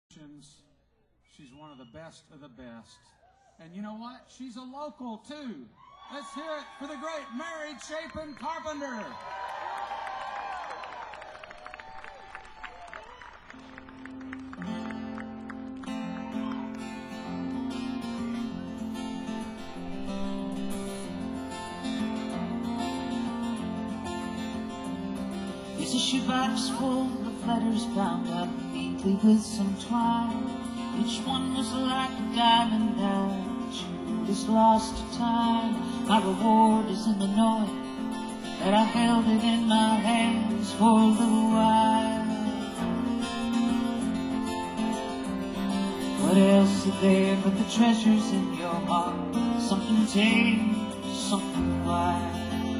She's one of the best of the best. And you know what? She's a local, too. Let's hear it for the great Mary Chapin Carpenter. It's a shoebox full of letters bound up neatly with some twine. Each one was like a diamond that you just lost to time. My reward is in the knowing that I held it in my hands for a little while. What else is there but the treasures in your heart? Something tame, something wild.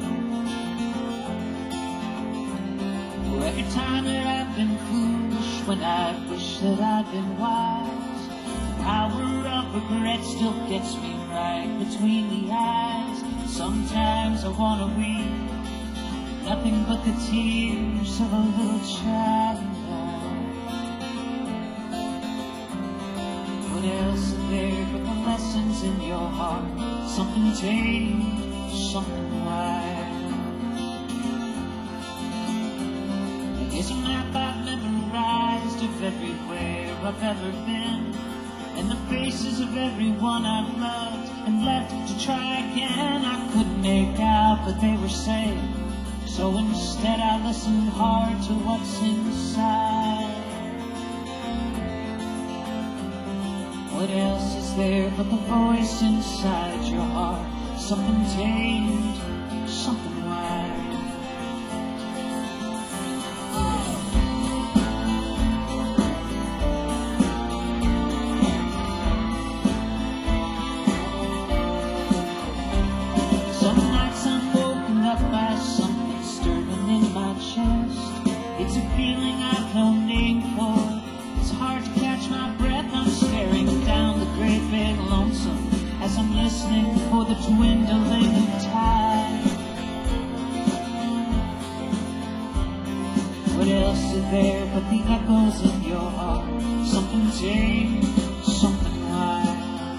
Every time that I've been foolish, when I wish that I'd been wise, the power of regret still gets me right between the eyes. Sometimes I wanna weep, nothing but the tears of a little child. What else is there but the lessons in your heart? Something tame, something wild. There's a map I've memorized of everywhere I've ever been, and the faces of everyone I've loved and left to try again. I couldn't make out what they were saying, so instead I listened hard to what's inside. What else is there but the voice inside your heart? Something tamed, something wild. It's a feeling I've no name for. It's hard to catch my breath. I'm staring down the great big lonesome as I'm listening for the dwindling tide. What else is there but the echoes in your heart? Something tame, something wild.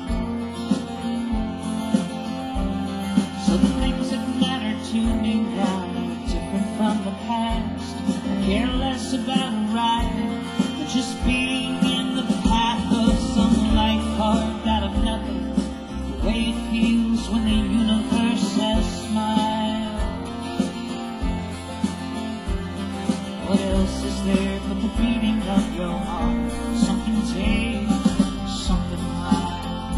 So the things that matter to me now are different from the past. I care less about arriving than just being in the path of some light carved out of nothing. The way it feels when the universe has smiled. What else is there but the beating of your heart? Something tame, something wild.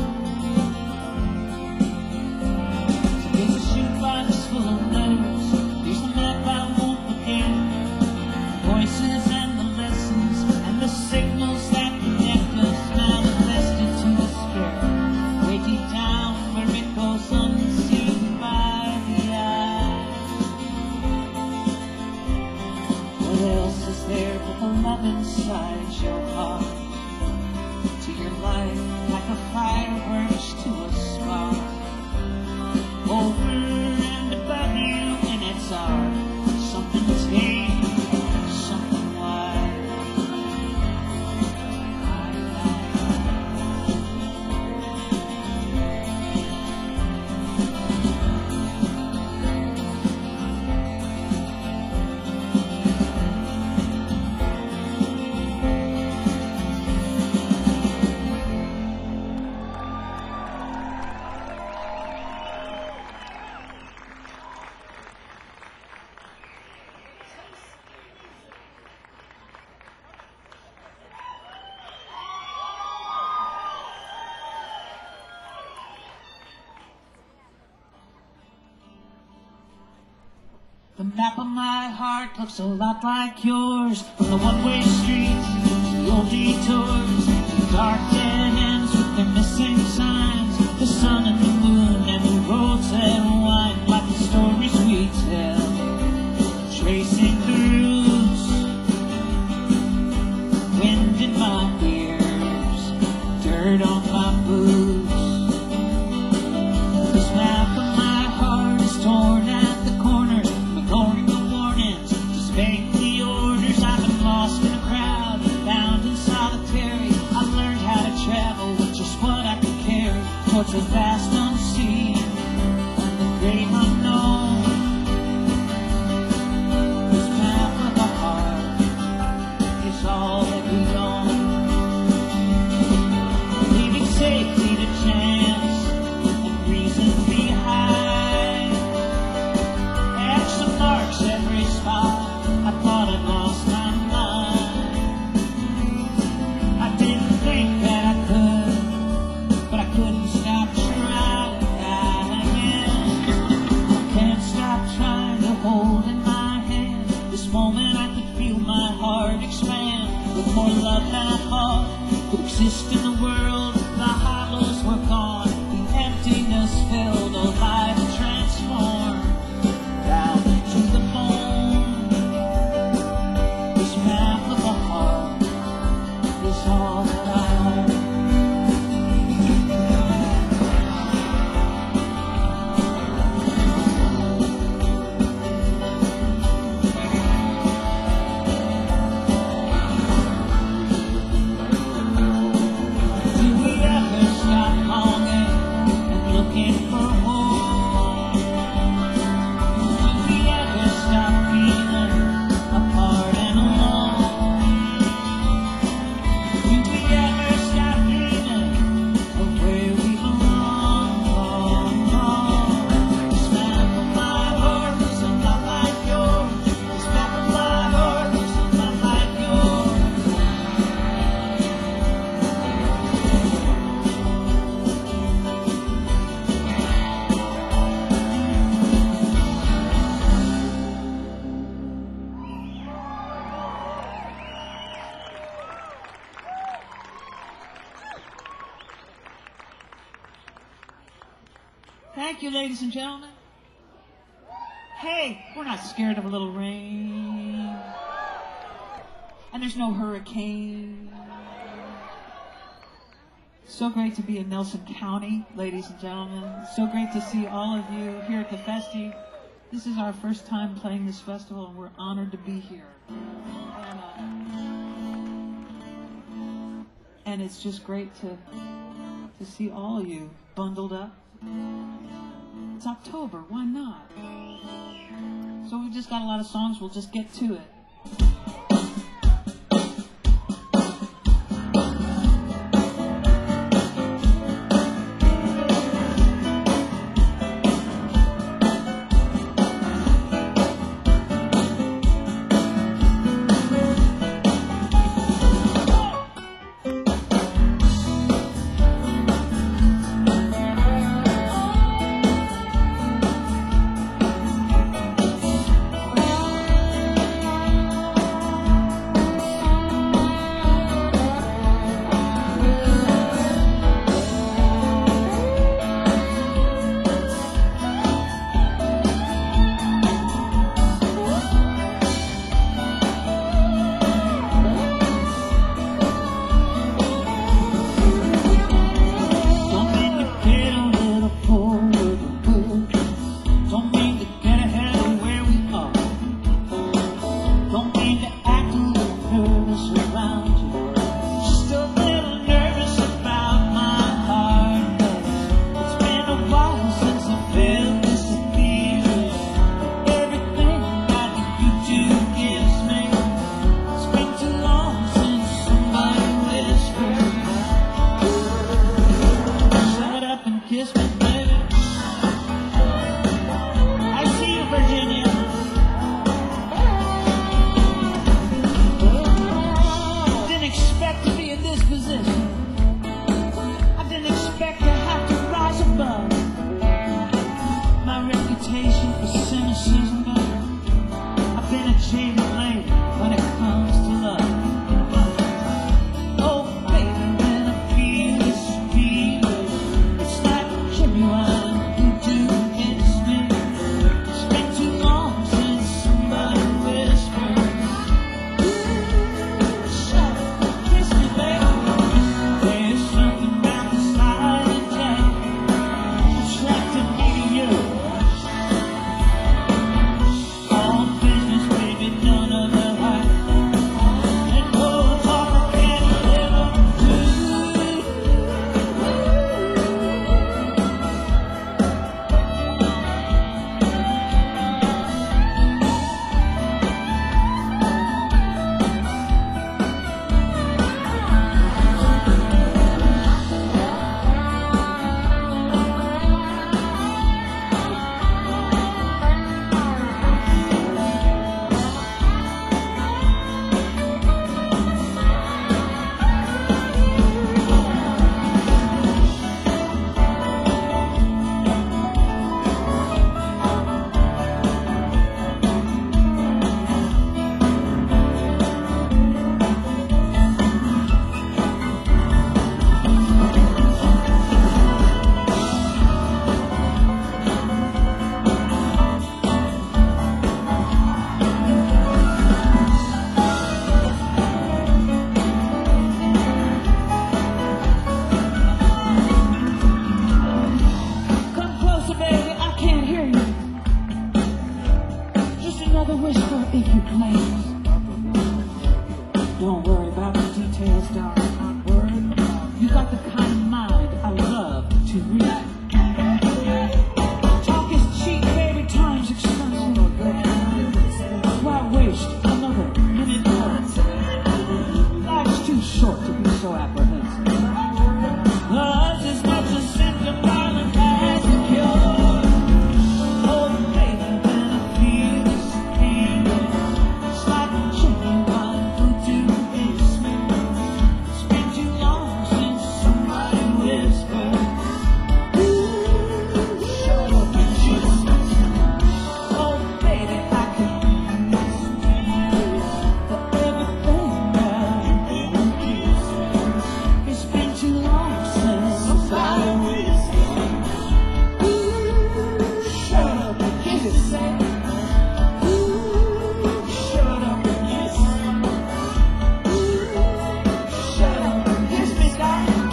So there's a shoebox full of letters. There's the map I won't forget. Voices and the lessons and the signals that connect us, manifested to the spirit, way deep down where it goes unseen by the eye. What else is there but the love inside your heart? To your life like a fireworks to a spark, over and above you, and it's art. Something tame, something wild. The map of my heart looks a lot like yours, from the one-way streets to the old detours, the dark dead ends with their missing signs, the sun and the moon and the roads that wind like the stories we tell, tracing the roots, wind in my ears, dirt on my boots. This map of my heart is torn at the corners, ignoring the warnings, just make the orders. I've been lost in a crowd, bound in solitary. towards the vast unseen and the great unknown. This path of the heart is all that we own. Leaving safety to chance and reason behind. Action marks every spot. I thought I'd lost my mind. I didn't think that I could, but I couldn't stop trying. I can't stop trying to hold in my hand this moment. I could feel my heart expand with more love than I thought could exist in the world. The hollows were gone, the emptiness filled, a life transformed down to the bone. This path of the heart is all that I own. Do we ever stop longing and looking for home? Do we ever stop feeling apart and alone? Do we ever stop dreaming of where we belong? This map of my heart is a lot like yours. This map of my heart is a lot like yours. Thank you, ladies and gentlemen. Hey, we're not scared of a little rain. And there's no hurricane. So great to be in Nelson County, ladies and gentlemen. So great to see all of you here at the Festi. This is our first time playing this festival, and we're honored to be here. And it's just great to see all of you bundled up. It's October, why not? So we've just got a lot of songs, we'll just get to it. the kind of mind I love to read. Talk is cheap, baby, time's expensive. Why waste another minute more? Life's too short to be so apprehensive. Love's as much a symptom, darling, as a cure. Oh, baby, when I feel this pain, it's like a genuine voodoo is. It's been too long since somebody whispered, ooh, shut up and kiss me. Oh, baby, I could miss you for everything that you kiss. It's been too long since somebody whispered, ooh, shut up and kiss me. Ooh, shut up and kiss me. Ooh, shut up and kiss me, darling.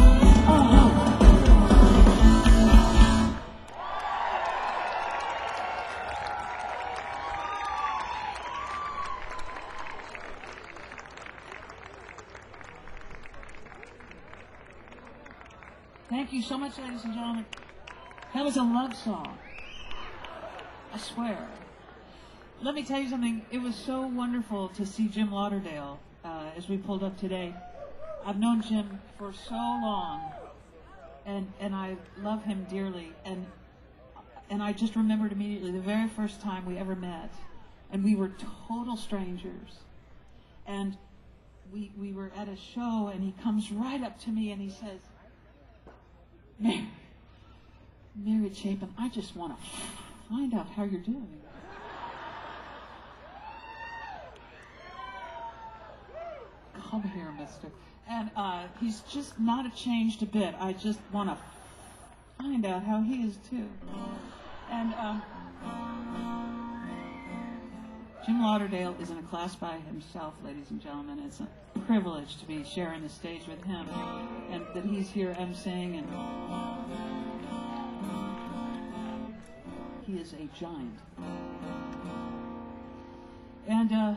Thank you so much, ladies and gentlemen. That was a love song. I swear. Let me tell you something. It was so wonderful to see Jim Lauderdale as we pulled up today. I've known Jim for so long, and I love him dearly. And I just remembered immediately the very first time we ever met, and we were total strangers. And we were at a show, and he comes right up to me and he says, Mary Chapin, I just want to find out how you're doing. Come here, mister. And he's just not changed a bit. I just want to find out how he is, too. And Jim Lauderdale is in a class by himself, ladies and gentlemen. It's a privilege to be sharing the stage with him, and that he's here emceeing, and he is a giant. And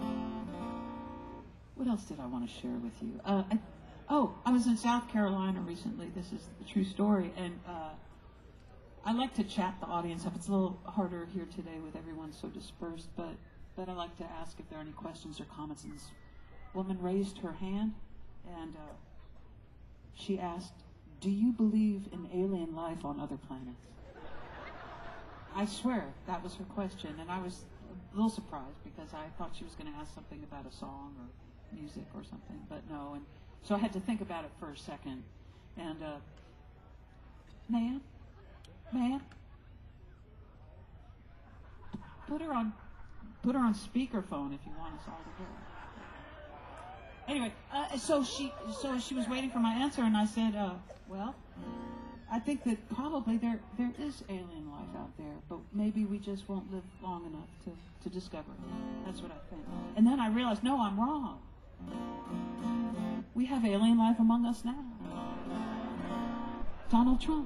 what else did I want to share with you? I was in South Carolina recently. This is the true story, and I like to chat the audience up. It's a little harder here today with everyone so dispersed, but I like to ask if there are any questions or comments. And this woman raised her hand, and she asked, "Do you believe in alien life on other planets?" I swear that was her question, and I was a little surprised because I thought she was going to ask something about a song or music or something, but no. And so I had to think about it for a second. And ma'am, put her on speakerphone if you want us all to hear her. Anyway, so she was waiting for my answer, and I said, well, I think that probably there is alien life out there, but maybe we just won't live long enough to discover it. That's what I think. And then I realized, no, I'm wrong. We have alien life among us now. Donald Trump.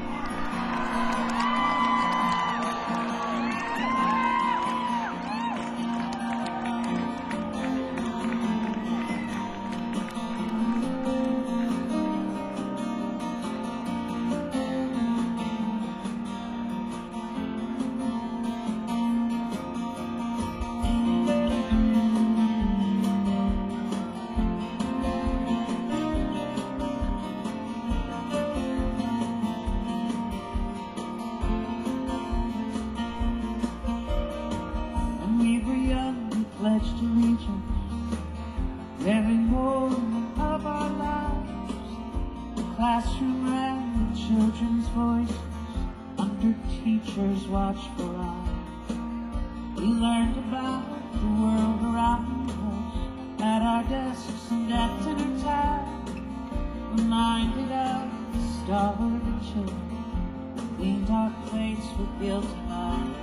Pledged allegiance every morning of our lives. The classroom rang with children's voices under teachers' watchful eyes. We learned about the world around us at our desks and at dinner time, reminded of the starving children, cleaned our plates with guilty eyes.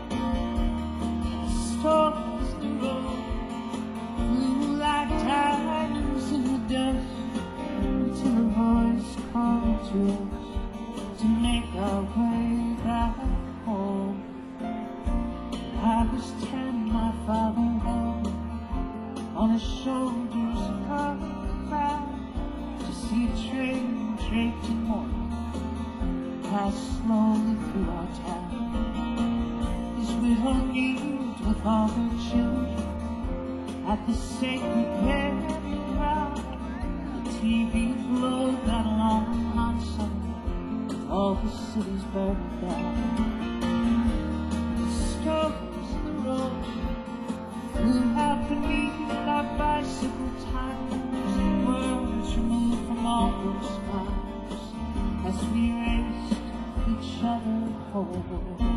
Stories the road flew like diamonds in the dust until a voice called to us to make our way back home. I was 10, my father held me on his shoulders, a crowd to see a train shaped and mortal pass slowly through our town. These widow kneels with all their children at the sacred burial ground. The TV glowed that long hot summer with all the cities burned down. The stones in the road flew out beneath our bicycle tires, and words removed from all those smiles as we raced each other home.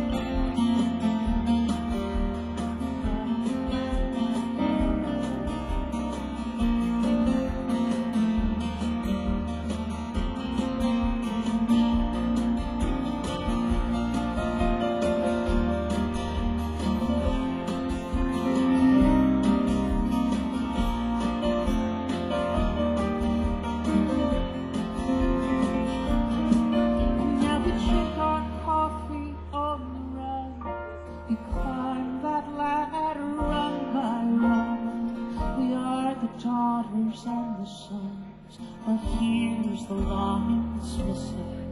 And the sons, but here's the longings missing.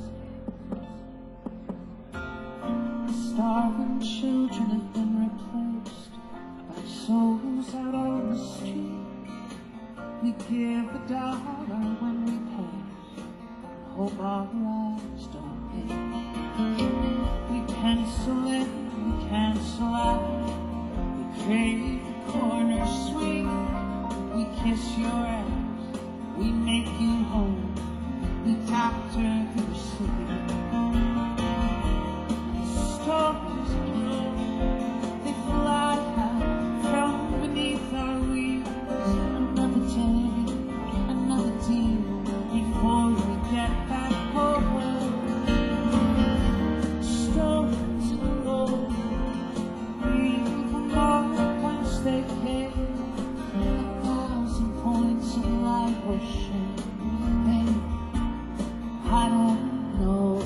The starving children have been replaced by souls out on the street. We give a dollar when we pay, hope our lives don't pay. We pencil in, we cancel out, we crave the corner swing. We kiss your ass, we make you whole, we doctor your city. Stories blow, they fly out from beneath our wheels. Another day, another deal, before we get back home. Stories blow, we know once they came. Points of light or shame, hey, I don't know.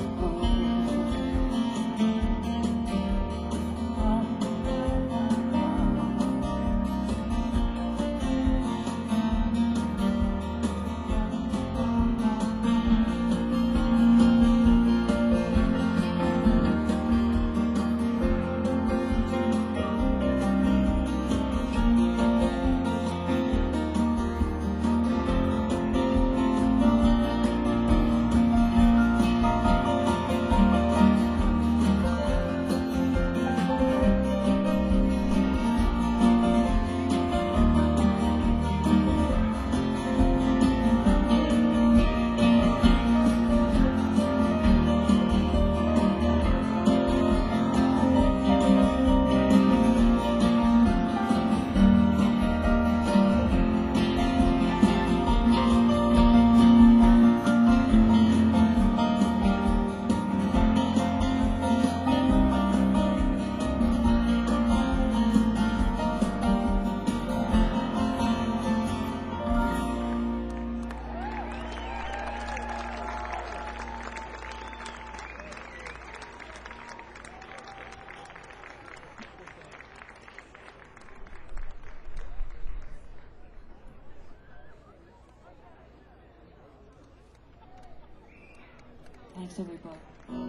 Thanks, everybody.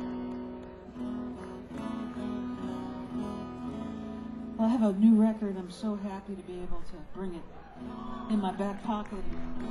Well, I have a new record. I'm so happy to be able to bring it in my back pocket.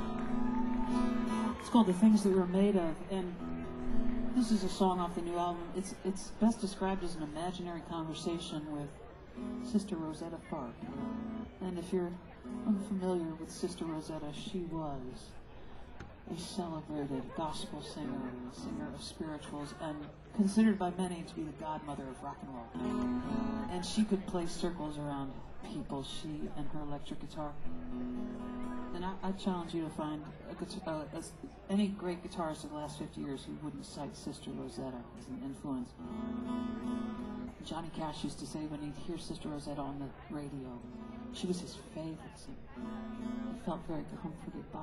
It's called The Things That We're Made Of, and this is a song off the new album. It's best described as an imaginary conversation with Sister Rosetta Tharpe. And if you're unfamiliar with Sister Rosetta, she was a celebrated gospel singer, a singer of spirituals, and considered by many to be the godmother of rock and roll. And she could play circles around people, she and her electric guitar. And I challenge you to find any great guitarist of the last 50 years who wouldn't cite Sister Rosetta as an influence. Johnny Cash used to say when he'd hear Sister Rosetta on the radio, she was his favorite singer. He felt very comforted by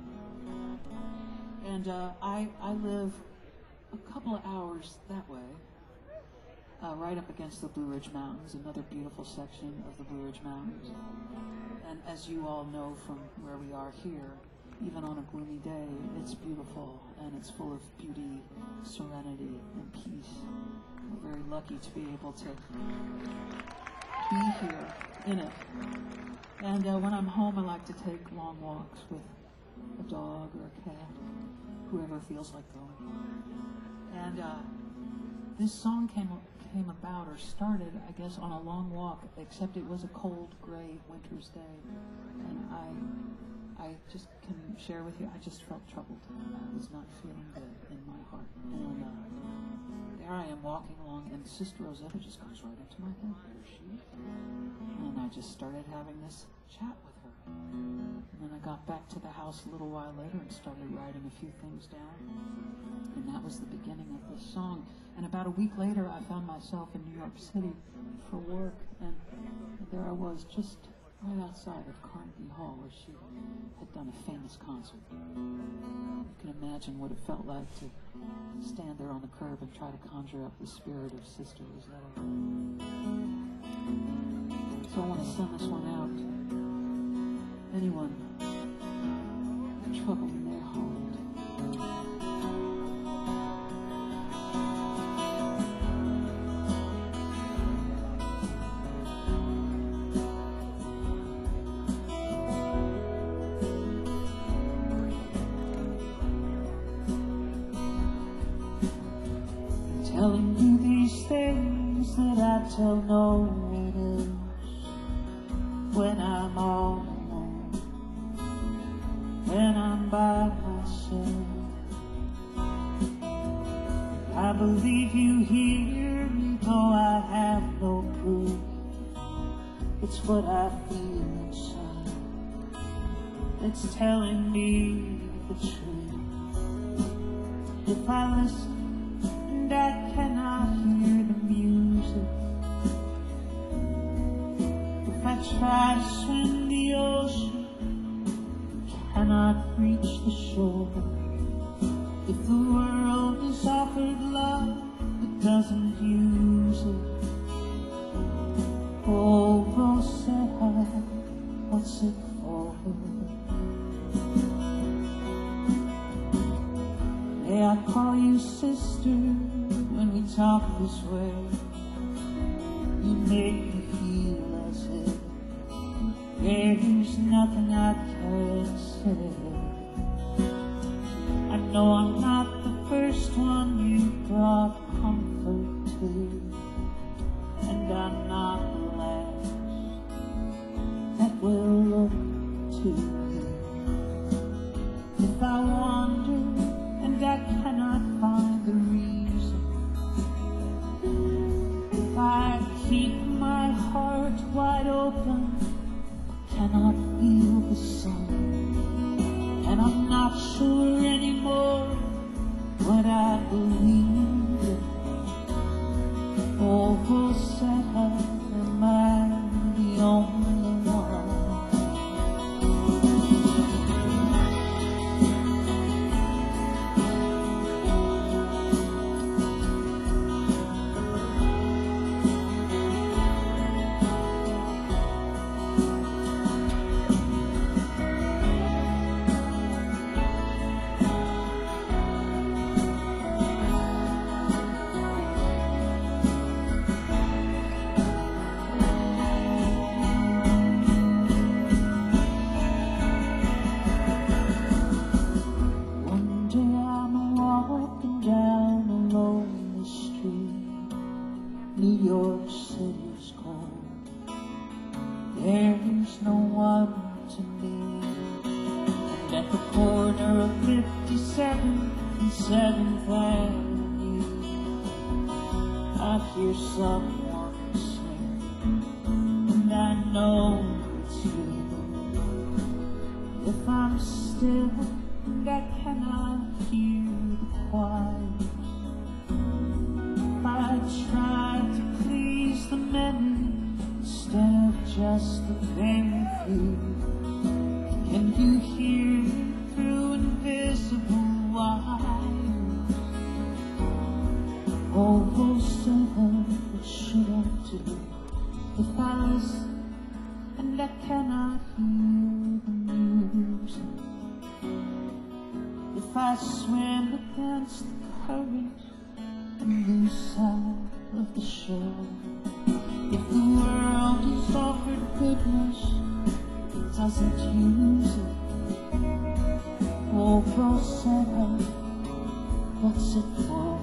her. And I live a couple of hours that way, right up against the Blue Ridge Mountains, another beautiful section of the Blue Ridge Mountains. And as you all know from where we are here, even on a gloomy day, it's beautiful and it's full of beauty, serenity, and peace. We're very lucky to be able to be here in it. And when I'm home, I like to take long walks with a dog or a cat, whoever feels like going. And this song came about, or started, I guess, on a long walk, except it was a cold, gray winter's day. And I just can share with you, I just felt troubled. I was not feeling good in my heart. And there I am walking along, and Sister Rosetta just comes right into my head. There she is. And I just started having this chat with her. And then I got back to the house a little while later and started writing a few things down. And that was the beginning of this song. And about a week later, I found myself in New York City for work. And there I was, just right outside of Carnegie Hall, where she had done a famous concert. You can imagine what it felt like to stand there on the curb and try to conjure up the spirit of Sister Rosetta. So I want to send this one out to anyone with trouble in their heart. Telling you these things that I tell no one else. When I'm all alone, when I'm by myself, I believe you hear me, though I have no proof. It's what I feel inside that's telling me the truth. If I listen and I cannot hear the music, if I try to swim the ocean, cannot reach the shore, if the world is offered love but doesn't use it, oh Rosetta, what's it for? May I call you sister when we talk this way? You make me feel as if there's nothing I can say. I know I'm not the first one you brought comfort to, and I'm not the last that will look to you. If I wander and I cannot find the reason, if I keep my heart wide open, cannot feel the sun, and I'm not sure anymore what I believe in. Oh, Rosetta, am I the only one? New York City's cold. There's no one to me. And at the corner of 57th and 7th Avenue, I hear someone sing, and I know it's you. If I'm still and I cannot hear the choir, I try to please the many instead of just the very few. Can you hear through invisible wires? Oh, Rosetta, what should I do if I listen and I cannot hear the music? if I swim against the current and lose sight of the shore? If the world is offered goodness, it doesn't use it. Oh, Rosetta, what's it for?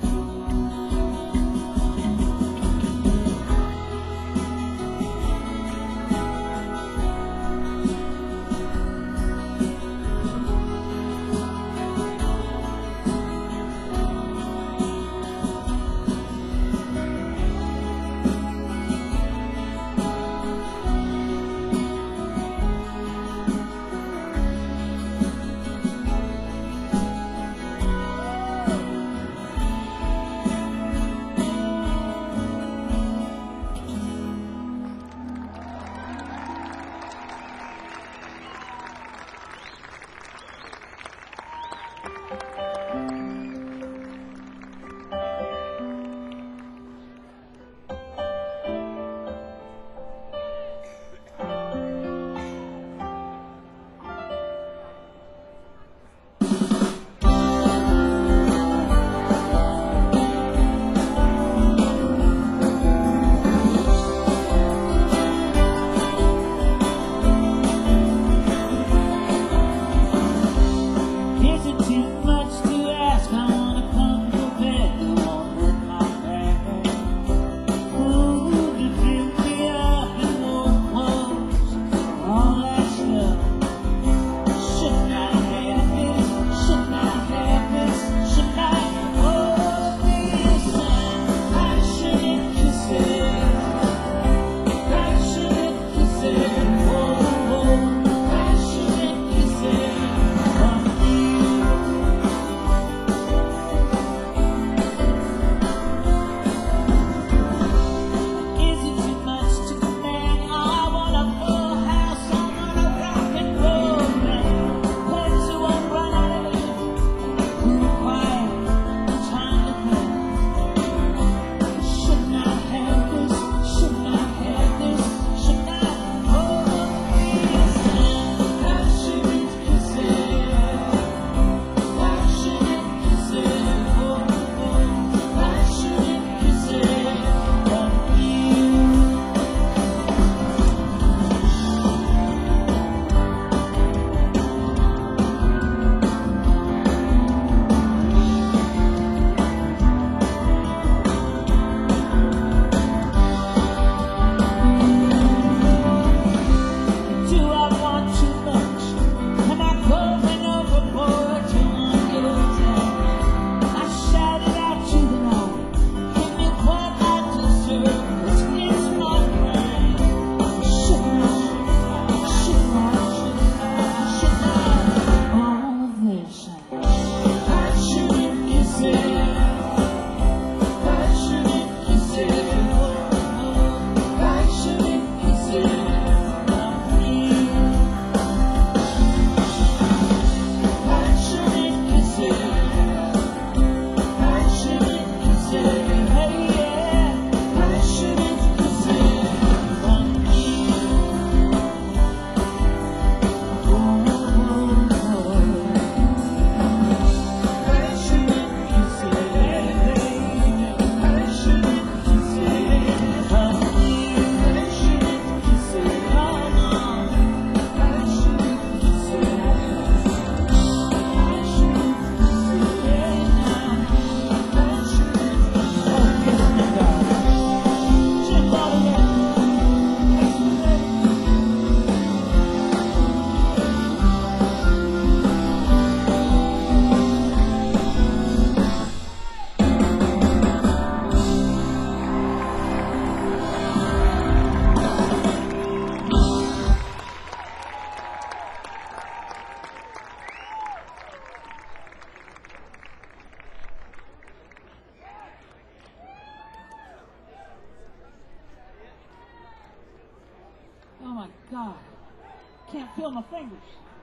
my God. Can't feel my fingers.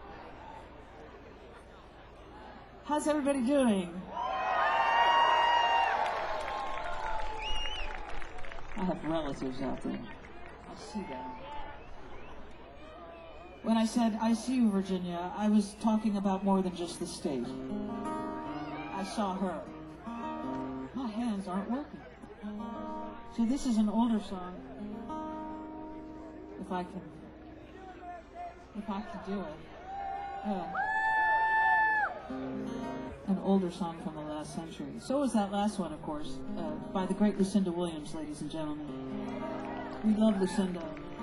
How's everybody doing? I have relatives out there. I see them. When I said, I see you, Virginia, I was talking about more than just the state. I saw her. My hands aren't working. So this is an older song. If I can do it. An older song from the last century. So is that last one, of course, by the great Lucinda Williams, ladies and gentlemen. We love Lucinda.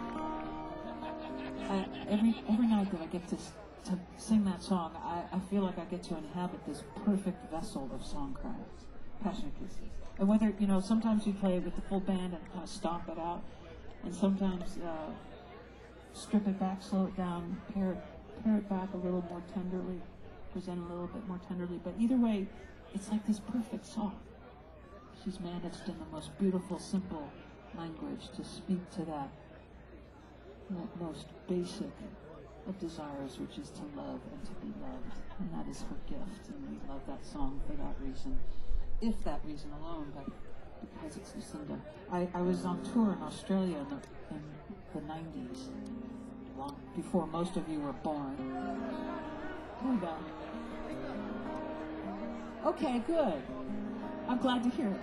Every night that I get to sing that song, I feel like I get to inhabit this perfect vessel of songcraft, Passionate Kisses. And whether, sometimes you play with the full band and kind of stomp it out, and sometimes strip it back, slow it down, pare it back a little more tenderly, present a little bit more tenderly. But either way, it's like this perfect song. She's managed in the most beautiful, simple language to speak to that most basic of desires, which is to love and to be loved. And that is her gift. And we love that song for that reason. If that reason alone, but because it's Lucinda. I was on tour in Australia in the 90s, long before most of you were born. Here we go. Okay, good. I'm glad to hear it.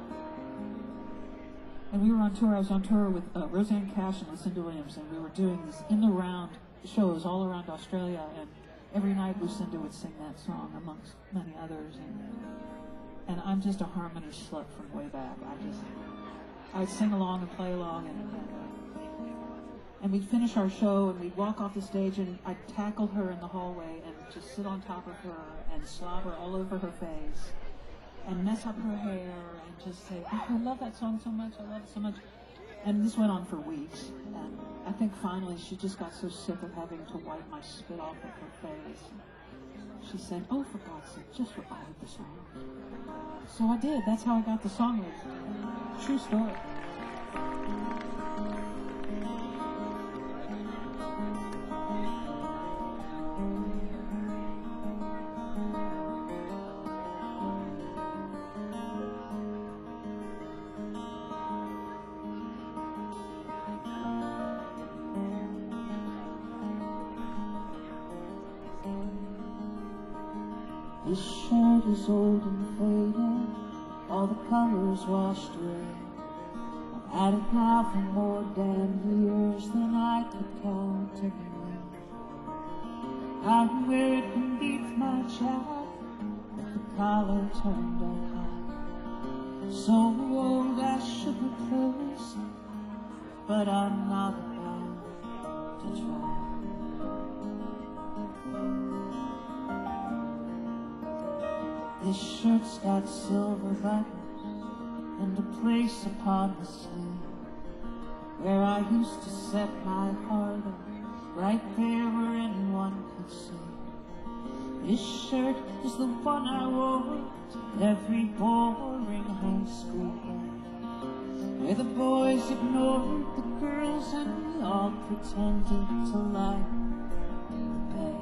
And we were on tour. I was on tour with Roseanne Cash and Lucinda Williams, and we were doing these in-the-round shows all around Australia, and every night Lucinda would sing that song amongst many others. And I'm just a harmony slut from way back. I'd sing along and play along, and we'd finish our show, and we'd walk off the stage, and I'd tackle her in the hallway and just sit on top of her and slobber all over her face and mess up her hair and just say, oh, I love that song so much, I love it so much. And this went on for weeks, and I think finally she just got so sick of having to wipe my spit off of her face. She said, oh, for God's sake, just record the song. So I did. That's how I got the song written. True story. This shirt is old and faded, all the colors washed away. I've had it now for more damn years than I could count anyway. I wear it beneath my jacket, with the collar turned up high. So old I should replace it, but I'm not about to try. This shirt's got silver buttons and a place upon the sleeve where I used to set my heart up, right there where anyone could see. This shirt is the one I wore to every boring high school play, where the boys ignored the girls and we all pretended to like the bay.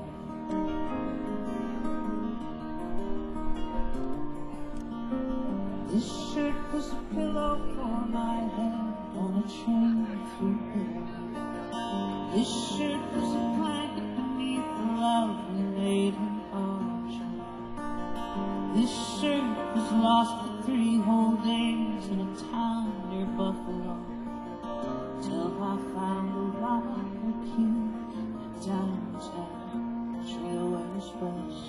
This shirt was a pillow for my head on a train through here. This shirt was a blanket beneath the lovely laden ocean. This shirt was lost for 3 whole days in a town near Buffalo, till I found a rocker queue at downtown Trailway Express.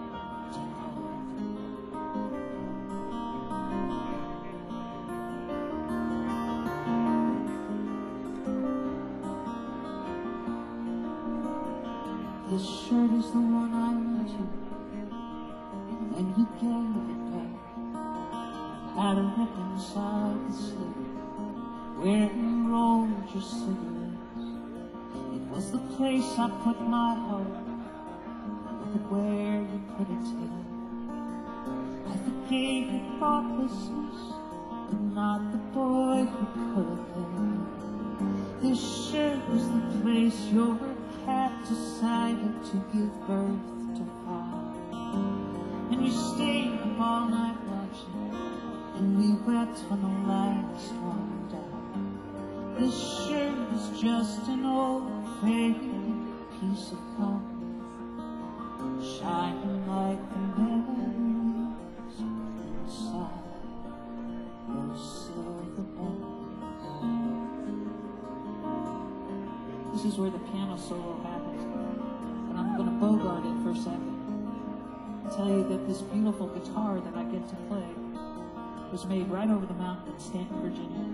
This shirt is the one I lent you, and you gave it back. Had a rip inside the sleeve where you rolled your cigarettes. It was the place I put my heart. Look at where you put it today. I forgave your thoughtlessness, but not the boy who could have been. This shirt was the place your cat decided to give birth to 5. And we stayed up all night watching, and we wept when the last one died. This shirt is just an old faded piece of cotton, shining like the memories inside those silver bells. This is where the piano solo happens, and I'm going to bogart it for a second. Tell you that this beautiful guitar that I get to play was made right over the mountain in Stanton, Virginia,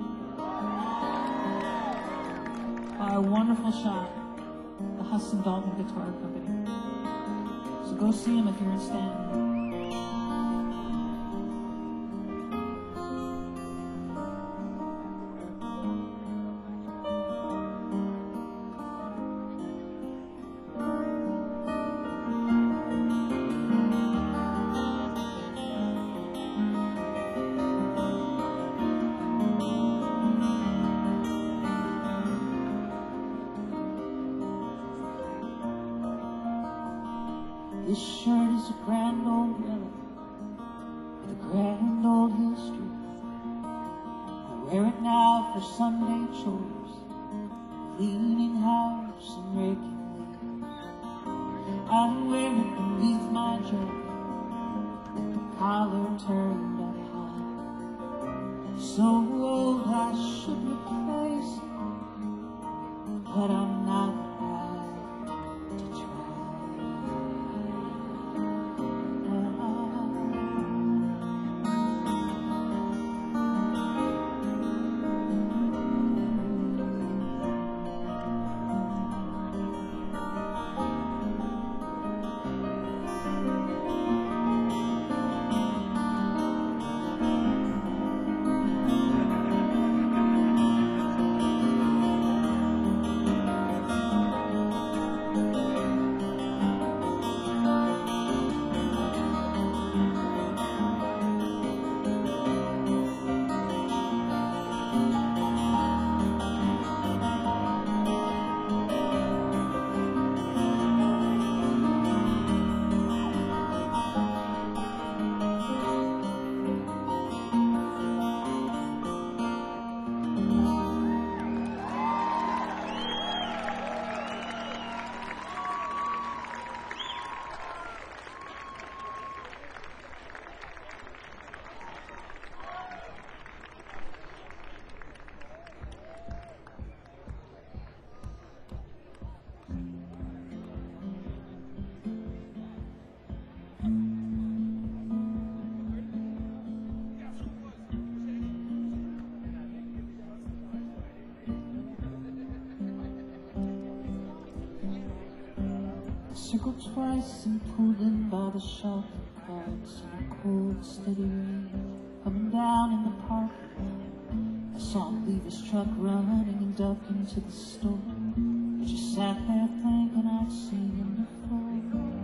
by a wonderful shop, the Hudson Dalton Guitar Company. So go see them if you're in Stanton. This shirt is a grand old relic with a grand old history. I wear it now for Sunday chores, cleaning house and raking leaves. I wear it beneath my jacket, the collar turned up high. So old I should replace it, but I'm not to try. Circled twice and pulled in by the shuffle carts in a cold, steady rain. Coming down in the park, I saw him leave his truck running and duck into the store. I just sat there thinking I'd seen him before.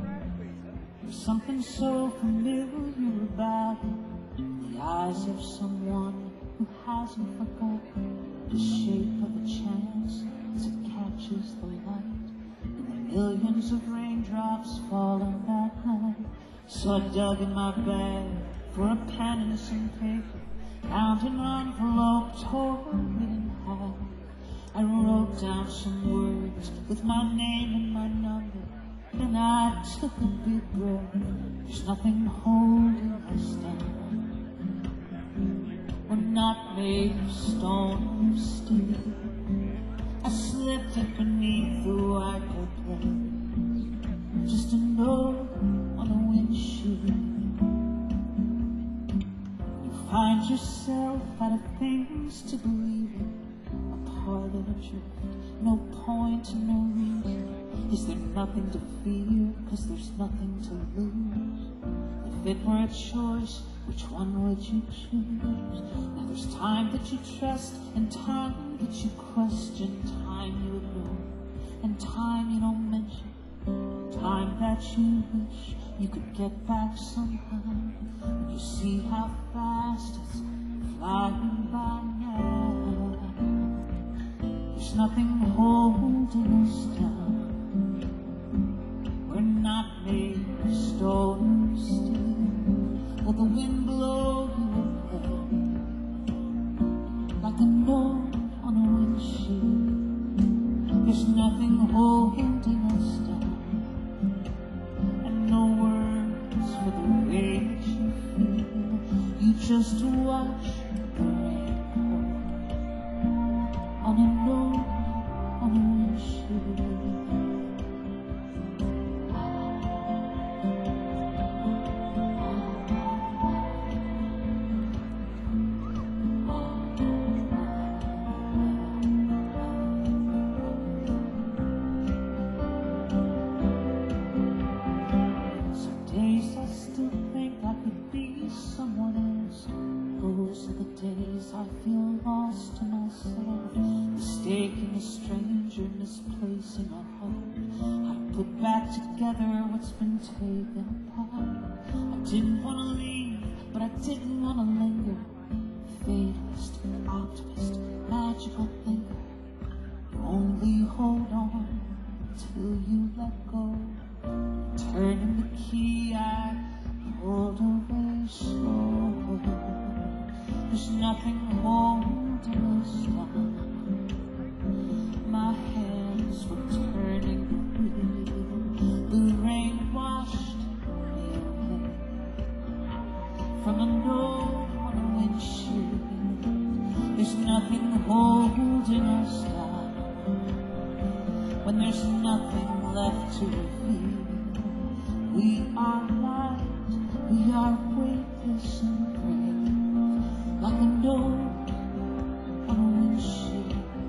There's something so familiar about him, the eyes of someone who hasn't forgotten the shape of a chance as it catches the light. Millions of raindrops falling that night. So I dug in my bag for a pen and some paper, found an envelope, tore it in half. I wrote down some words with my name and my number, then I took a big breath. There's nothing holding us down. We're not made of stone or steel. I slipped it beneath the wiper blades, just a note on the windshield. You find yourself out of things to believe in, a part of a drift, no point and no reason. Is there nothing to fear, 'cause there's nothing to lose? If it were a choice, which one would you choose? Now there's time that you trust and time that you question, time you ignore and time you don't mention, time that you wish you could get back somehow. When you see how fast it's flying by now, there's nothing holding us down. We're not made of stone or steel. Will the wind blow you away like a note on a windshield? There's nothing holding us down. way that you feel. You just watch the rain pour on a note on a windshield. I feel lost to myself, mistaking a stranger, misplacing a heart. I put back together what's been taken apart. I didn't want to leave, but I didn't want to linger. Fatalist, optimist, magical thinker. Only hold on till you let go. Turning the key, I pulled away slow. There's nothing holding us down. My hands were turning the wheel. The rain washed me away from a note on a windshield. There's nothing holding us down when there's nothing left to reveal. We are light, we are weightless and brave, like a note on a windshield.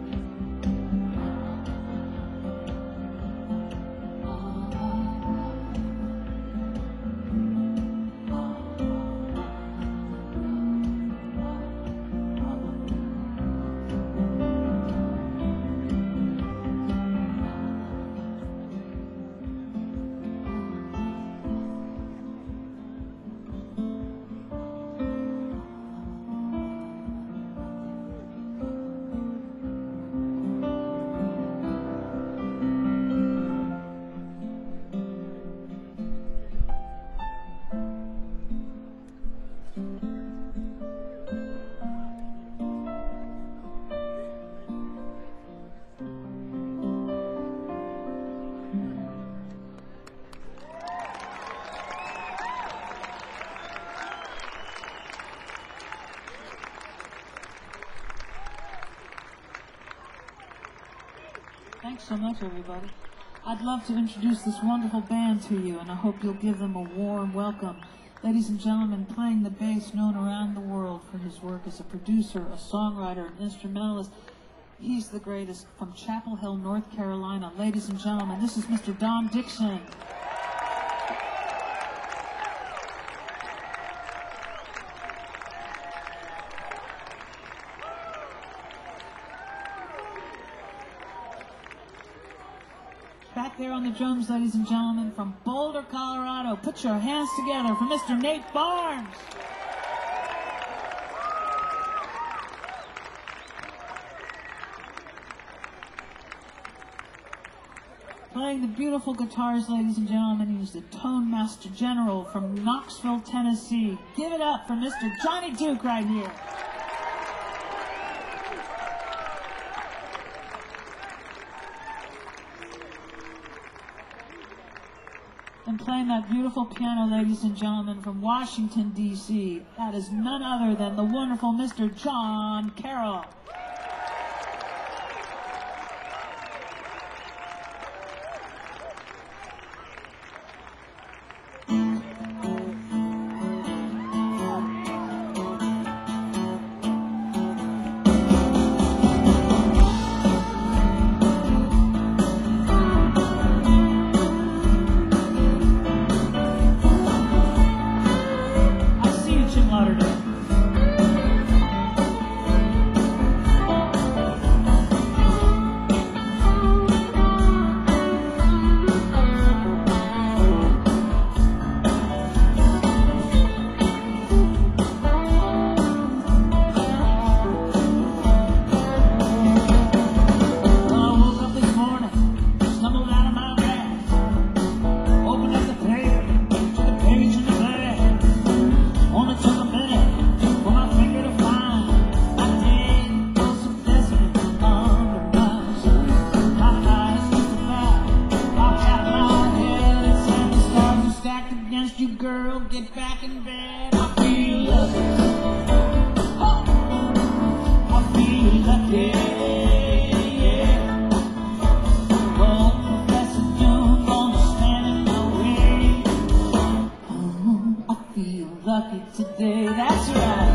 Thanks so much, everybody. I'd love to introduce this wonderful band to you, and I hope you'll give them a warm welcome. Ladies and gentlemen, playing the bass, known around the world for his work as a producer, a songwriter, an instrumentalist. He's the greatest, from Chapel Hill, North Carolina. Ladies and gentlemen, this is Mr. Don Dixon. Back there on the drums, ladies and gentlemen, from Boulder, Colorado, put your hands together for Mr. Nate Barnes. Playing the beautiful guitars, ladies and gentlemen, he's the Tone Master General from Knoxville, Tennessee. Give it up for Mr. Johnny Duke right here. And playing that beautiful piano, ladies and gentlemen, from Washington, D.C., that is none other than the wonderful Mr. John Carroll. back in bed. I feel lucky. Oh, I feel lucky. Yeah. Well, Professor Doom gonna stand in my way. I feel lucky today. That's right.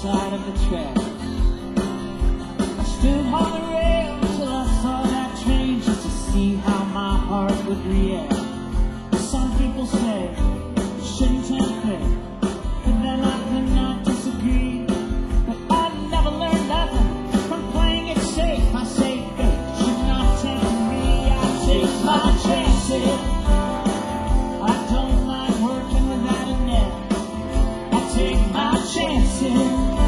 side of the track. I stood on the rail till I saw that train just to see how my heart would react. Some people say you shouldn't tempt fate, but then I could not disagree. But I never learned nothing from playing it safe. I say fate should not tempt me. I take my chances. I don't mind working without a net. I take my chances.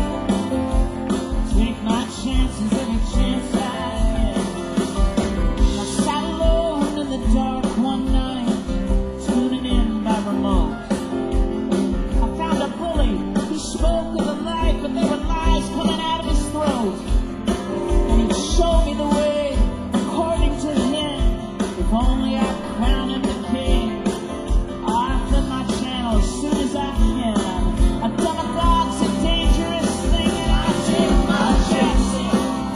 Take my chances every chance I get. I sat alone in the dark one night, tuning in by remote. I found a bully who spoke of the life, but there were lies coming out of his throat. And he showed me the way, according to him. If only I crown him the king. I flip my channel as soon as I can. A demagogue's a dangerous thing, and I take my chances.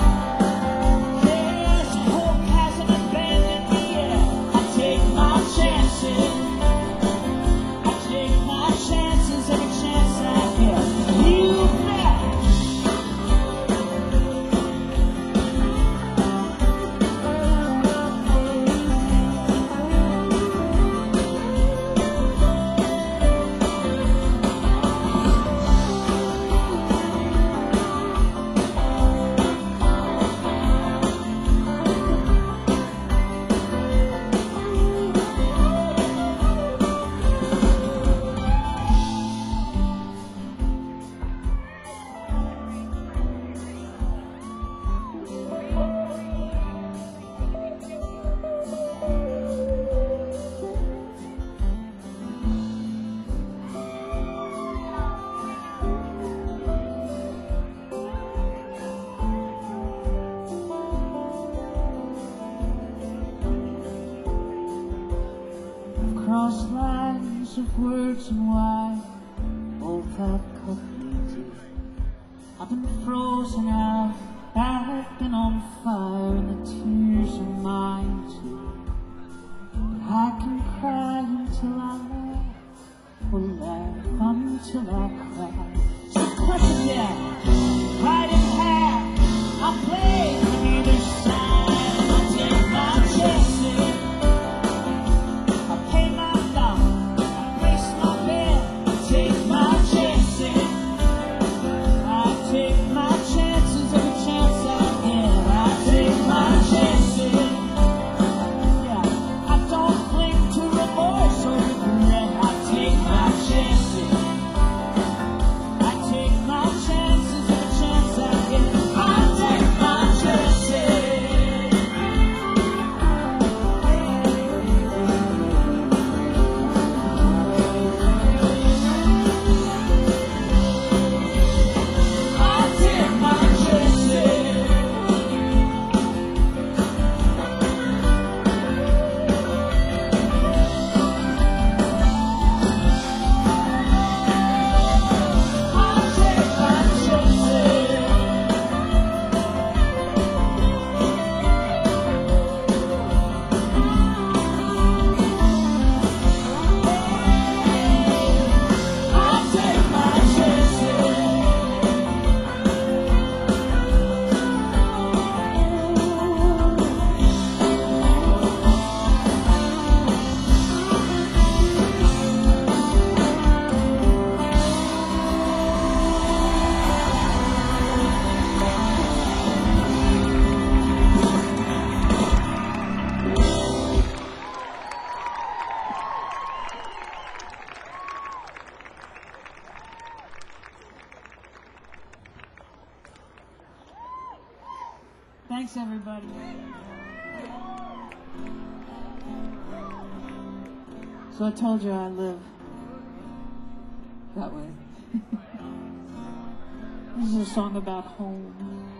Yes, hope hasn't abandoned me yet. I take my chances. I take my chances every chance I get. You bet. Cross lines of words and why both have cut me deep. I've been frozen out, I've been on fire, and the tears are mine too. I can cry until I laugh, or laugh until I cry. So cut it down, right in half. I play from either side. I take my chances. I pay my vow, I place my bet, I take my chances. I take my chances every chance I get. I take my chances. Yeah, I don't cling to remorse or regret. I take my chances. I take my chances every chance I get. I take my chances. I take my chances. I take my chances. I take my Thanks, everybody. So I told you I live that way. This is a song about home.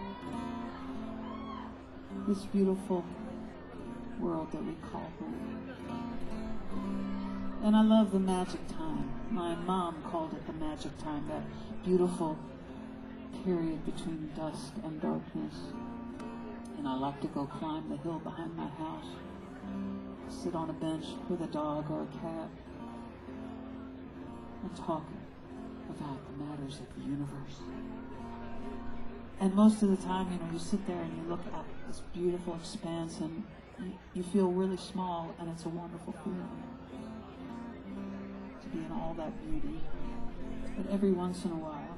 This beautiful world that we call home. And I love the magic time. My mom called it the magic time, that beautiful period between dusk and darkness. And I like to go climb the hill behind my house, sit on a bench with a dog or a cat, and talk about the matters of the universe. And most of the time, you sit there and you look at this beautiful expanse and you feel really small, and it's a wonderful feeling to be in all that beauty. But every once in a while,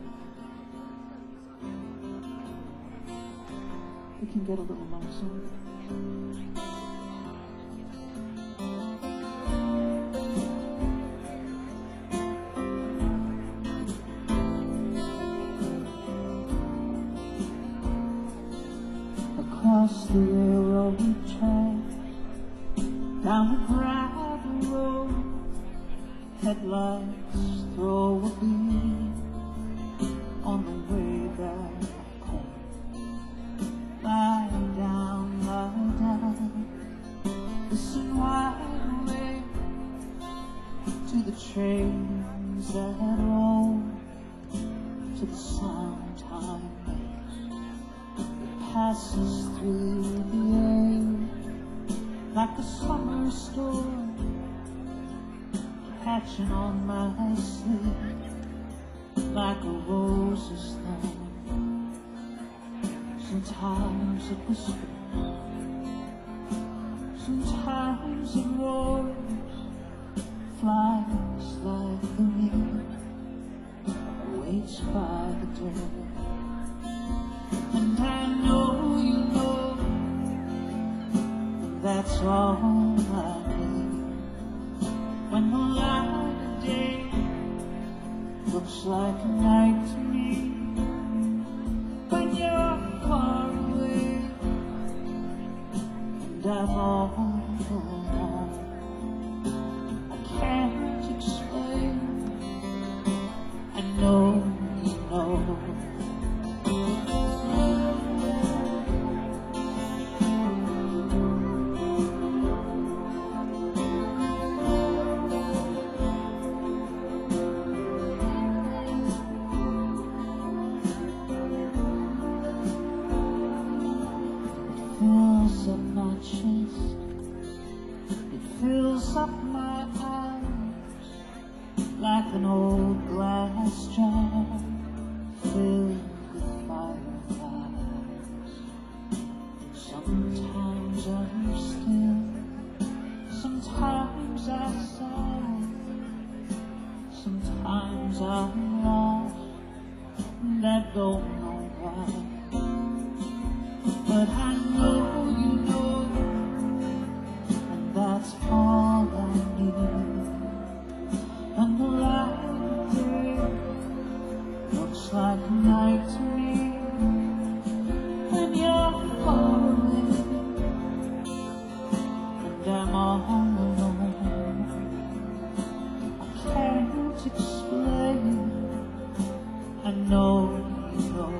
it can get a little lonesome. Across the railroad track, down the gravel road, headlights throw a beam on the way back home. Lie down, listen wide awake to the trains that roll, to the sound time passes through the air like a summer storm catching on my sleeve like a rose's thorn. Sometimes it whispers, sometimes it roars, flies like the wind, waits by the door. And I know you know that's all I need. When the light of day looks like night to me, when you're far away and I'm all alone, I can't explain. I know you know. Fills up my chest, it fills up my eyes like an old glass jar filled with fireflies. Sometimes I'm still, sometimes I sigh, sometimes I'm lost and I don't know why. But I know you know, and that's all I need. And the light of day looks like night to me when you're far away and I'm all alone. I can't explain. I know you know.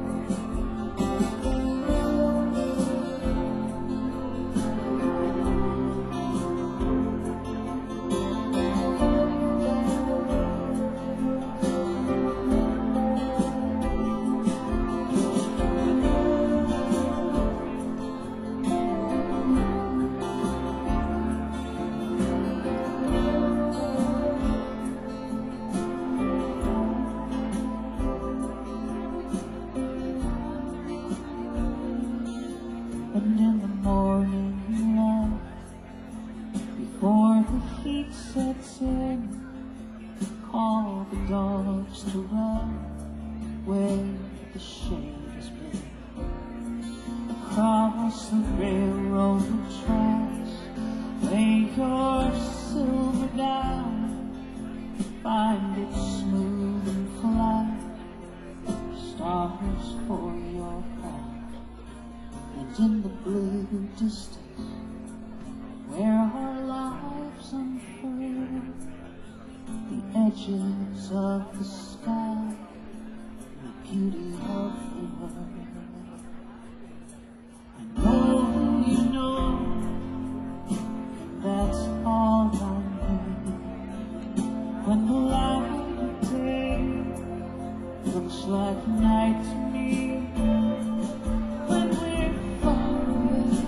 And in the morning light, before the heat sets in, call the dogs to run where the shade has been. Across the railroad tracks, lay your silver down, find it smooth and flat, stars for your heart. And in the blue distance, where our lives unfurl, the edges of the sky, the beauty of the world. I know you know, and that's all I need. When the light of day looks like night to me, when we're far away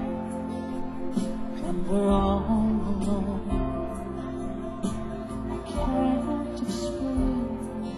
and we're all alone, I can't explain.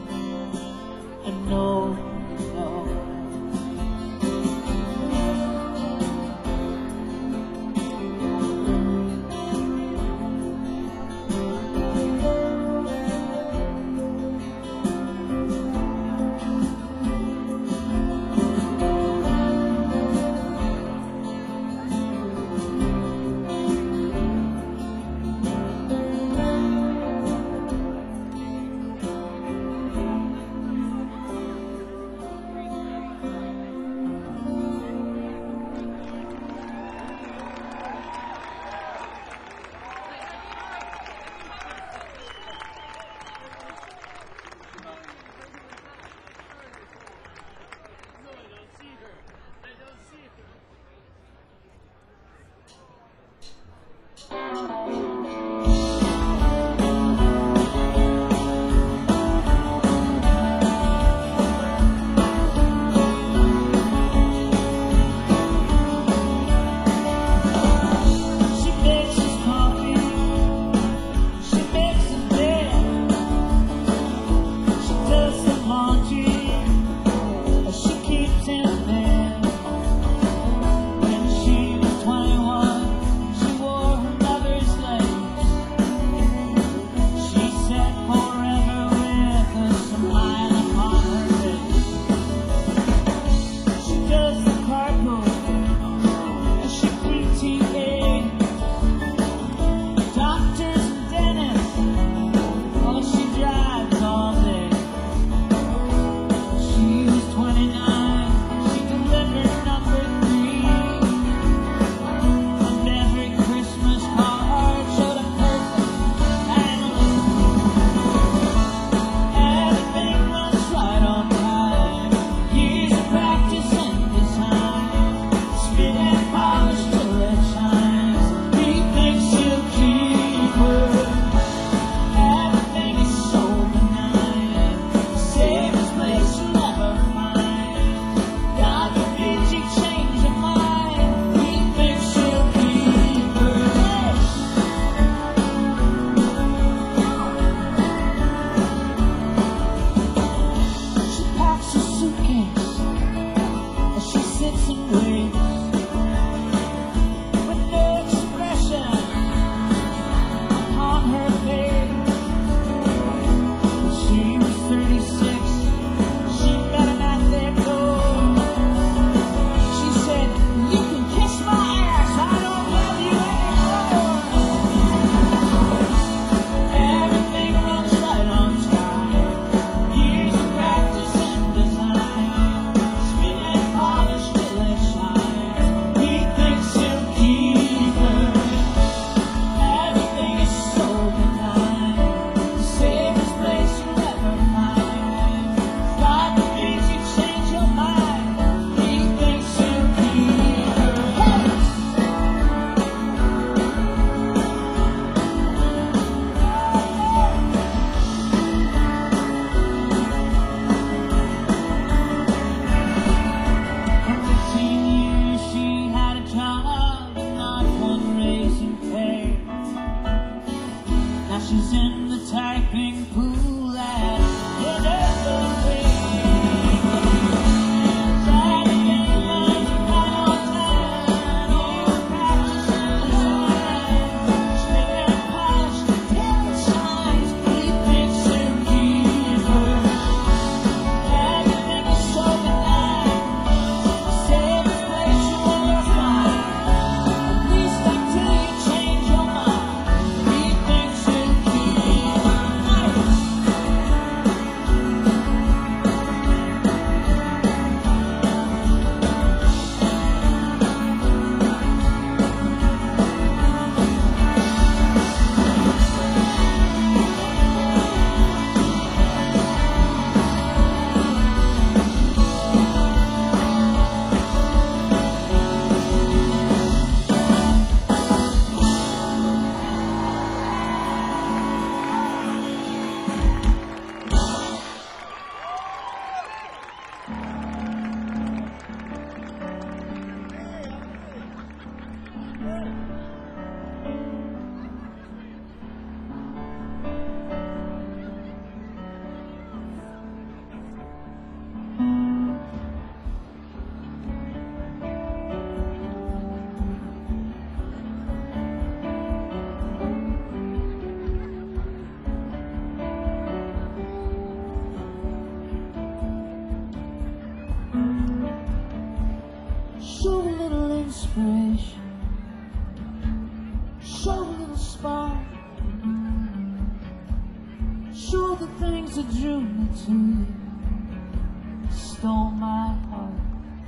know the things that drew me to you stole my heart.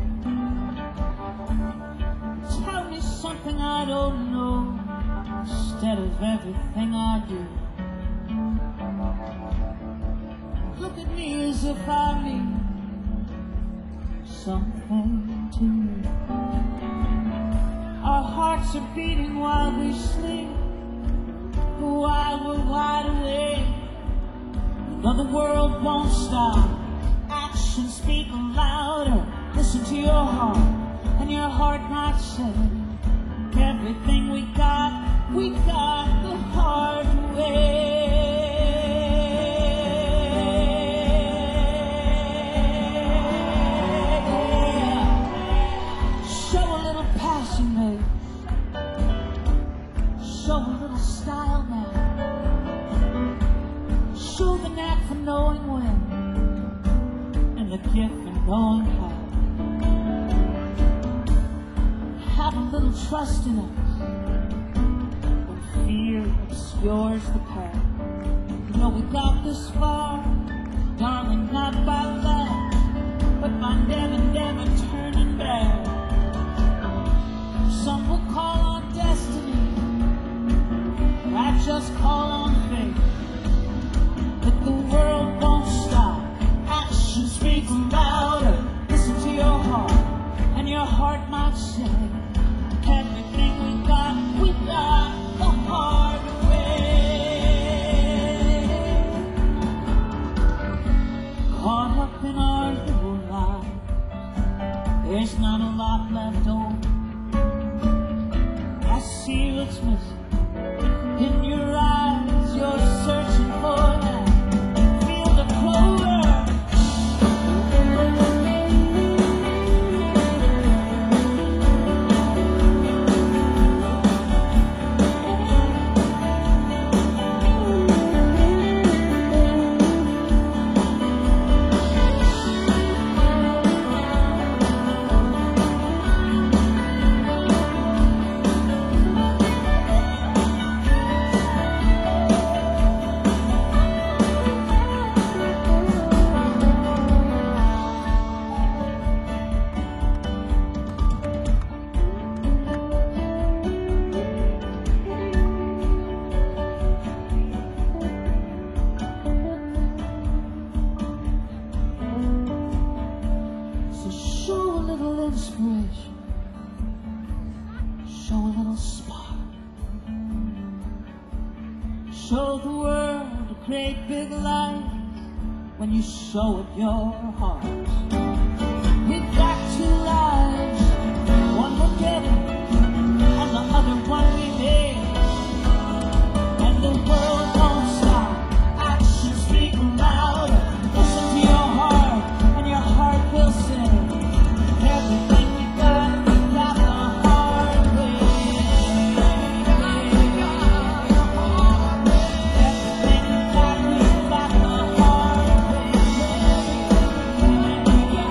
Tell me something I don't know instead of everything I do. Look at me as if I mean something to you. Our hearts are beating while we sleep, while we're wide awake. Though the world won't stop, actions speak louder. Listen to your heart, and your heart might say, everything we got the hard way. Show a little passion, babe. Show a little style now. Show the knack for knowing when, and the gift for knowing how. Have a little trust in us when fear obscures the path. You know we got this far, darling, not by luck, but by never, never turning back. Some will call on destiny, I just call on faith. But the world won't stop, actions speak louder. Listen to your heart, and your heart might say, everything we got the hard way. Caught up in our little life, there's not a lot left over. I see what's missing in your eyes, you're searching for that field of clover. Inspiration, show a little spark, show the world a great big light when you show it your heart. We've got two lives, one we're given and the other one we made, and the world won't stop, actions speak louder. Listen to your heart, and your heart will sing. Everything we got the hard way. Everything we got the hard way. Everything we got the hard way.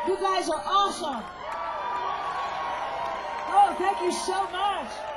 You guys are awesome. Oh, thank you so much.